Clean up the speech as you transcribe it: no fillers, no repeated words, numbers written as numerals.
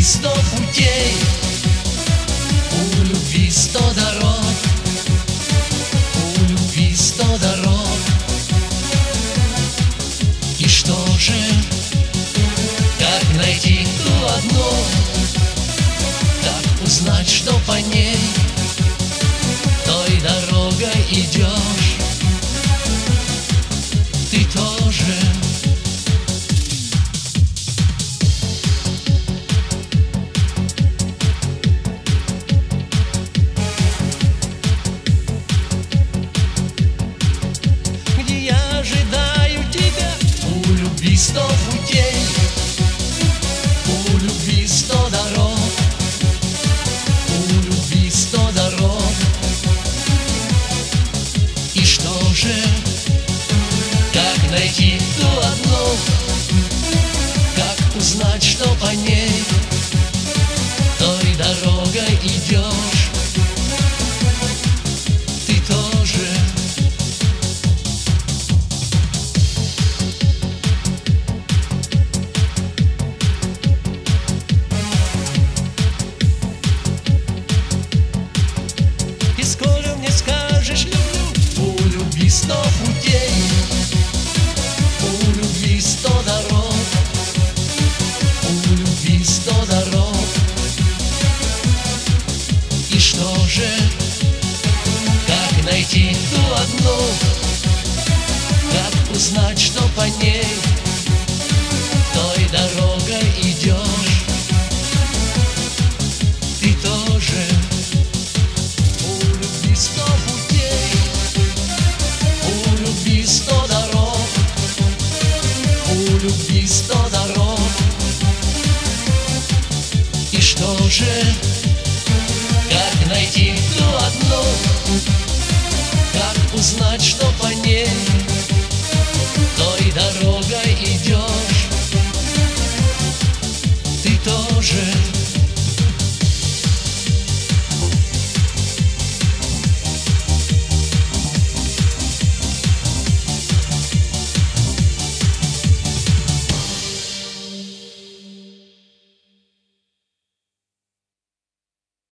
100 путей, у любви 100 дорог, у любви 100 дорог. И что же, как найти ту одну, как узнать, что по ней той дорогой идешь? Ты тоже. Где я ожидаю тебя, у любви 100 путей, у любви 100 дорог, у любви 100 дорог. И что же, как найти ту одну, как узнать, что по ней той дорогой идешь? Ты тоже. И скоро мне скажешь люблю, у любви 100 путей, у любви 100 дорог, у любви 100 дорог. И что же, как найти ту одну, как узнать, что по ней той дорогой идешь? Ты тоже. У любви 100 путей, у любви 100 дорог, у любви 100 дорог. И что же, как найти ту одну, как узнать, что по ней той дорогой идешь?